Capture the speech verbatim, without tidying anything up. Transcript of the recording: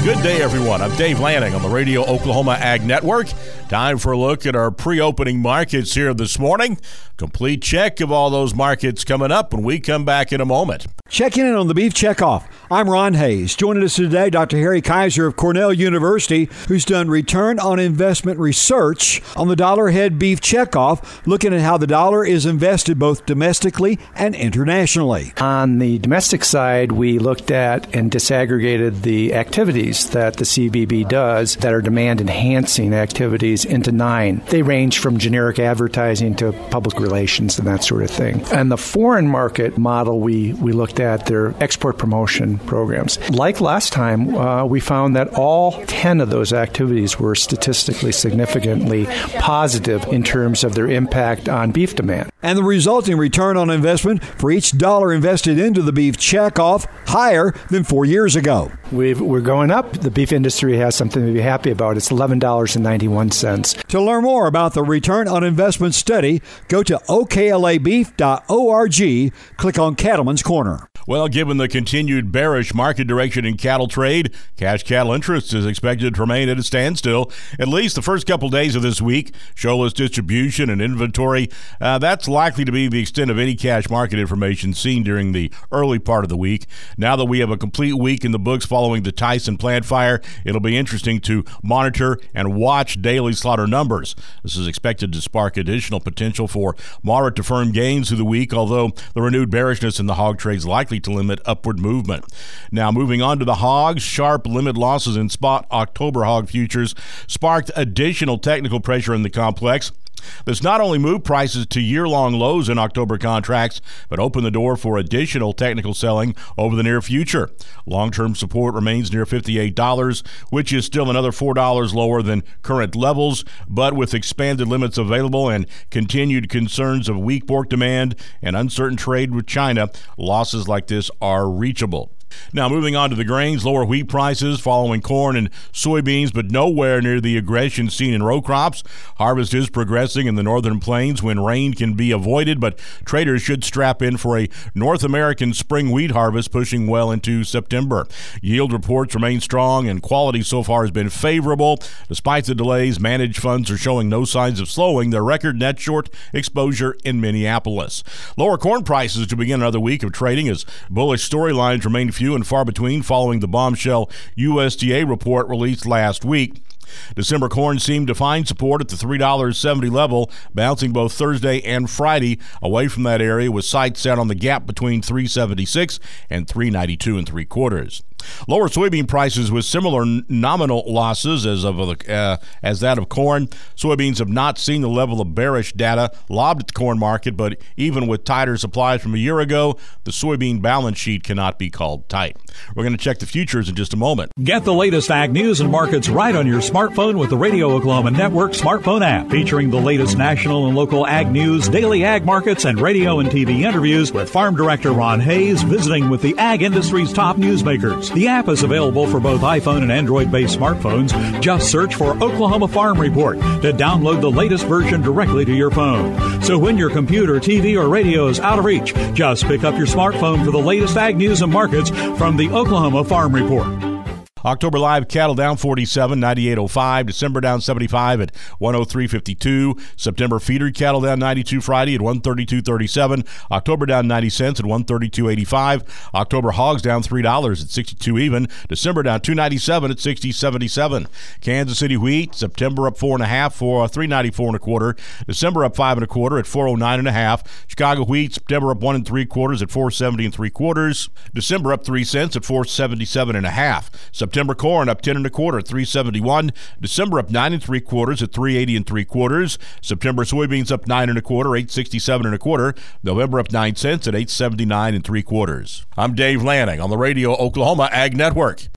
Good day, everyone. I'm Dave Lanning on the Radio Oklahoma Ag Network. Time for a look at our pre-opening markets here this morning. Complete check of all those markets coming up when we come back in a moment. Checking in on the Beef Checkoff. I'm Ron Hayes. Joining us today, Doctor Harry Kaiser of Cornell University, who's done return on investment research on the dollar head beef checkoff, looking at how the dollar is invested both domestically and internationally. On the domestic side, we looked at and disaggregated the activities that the C B B does that are demand-enhancing activities into nine. They range from generic advertising to public relations and that sort of thing. And the foreign market model, we, we looked at their export promotion programs. Like last time, uh, we found that all ten of those activities were statistically significantly positive in terms of their impact on beef demand. And the resulting return on investment for each dollar invested into the beef checkoff higher than four years ago. We've, we're going up. The beef industry has something to be happy about. It's eleven dollars and ninety-one cents. To learn more about the return on investment study, go to O K L A beef dot org, click on Cattleman's Corner. Well, given the continued bearish market direction in cattle trade, cash cattle interest is expected to remain at a standstill at least the first couple days of this week. Showless distribution and inventory, uh, that's likely to be the extent of any cash market information seen during the early part of the week. Now that we have a complete week in the books following the Tyson plant fire, it'll be interesting to monitor and watch daily slaughter numbers. This is expected to spark additional potential for moderate to firm gains through the week, although the renewed bearishness in the hog trade is likely to limit upward movement. Now, moving on to the hogs, sharp limit losses in spot October hog futures sparked additional technical pressure in the complex. This not only moved prices to year-long lows in October contracts, but opened the door for additional technical selling over the near future. Long-term support remains near fifty-eight dollars, which is still another four dollars lower than current levels, but with expanded limits available and continued concerns of weak pork demand and uncertain trade with China, losses like this are reachable. Now, moving on to the grains, lower wheat prices following corn and soybeans, but nowhere near the aggression seen in row crops. Harvest is progressing in the northern plains when rain can be avoided, but traders should strap in for a North American spring wheat harvest pushing well into September. Yield reports remain strong, and quality so far has been favorable. Despite the delays, managed funds are showing no signs of slowing their record net short exposure in Minneapolis. Lower corn prices to begin another week of trading as bullish storylines remain few and far between following the bombshell U S D A report released last week. December corn seemed to find support at the three dollars and seventy cents level, bouncing both Thursday and Friday away from that area with sights set on the gap between three seventy-six and three ninety-two and three quarters. Lower soybean prices with similar nominal losses as of uh, as that of corn. Soybeans have not seen the level of bearish data lobbed at the corn market, but even with tighter supplies from a year ago, the soybean balance sheet cannot be called tight. We're going to check the futures in just a moment. Get the latest ag news and markets right on your smartphone with the Radio Oklahoma Network smartphone app, featuring the latest national and local ag news, daily ag markets, and radio and T V interviews with Farm Director Ron Hayes visiting with the ag industry's top newsmakers. The app is available for both iPhone and Android-based smartphones. Just search for Oklahoma Farm Report to download the latest version directly to your phone. So when your computer, T V, or radio is out of reach, just pick up your smartphone for the latest ag news and markets from the Oklahoma Farm Report. October live cattle down forty-seven, ninety-eight oh five. December down seventy-five at one oh three fifty-two. September feeder cattle down ninety-two Friday at one thirty-two thirty-seven. October down ninety cents at one thirty-two eighty-five. October hogs down three dollars at sixty-two even. December down two ninety-seven at sixty seventy-seven. Kansas City wheat, September up four and a half for three ninety-four and a quarter. December up five and a quarter at four oh nine and a half. Chicago wheat, September up one and three quarters at four seventy and three quarters. December up three cents at four seventy-seven and a half. September corn up ten and a quarter at three seventy-one. December up nine and three quarters at three eighty and three quarters. September soybeans up nine and a quarter, eight sixty-seven and a quarter. November up nine cents at eight seventy-nine and three quarters. I'm Dave Lanning on the Radio Oklahoma Ag Network.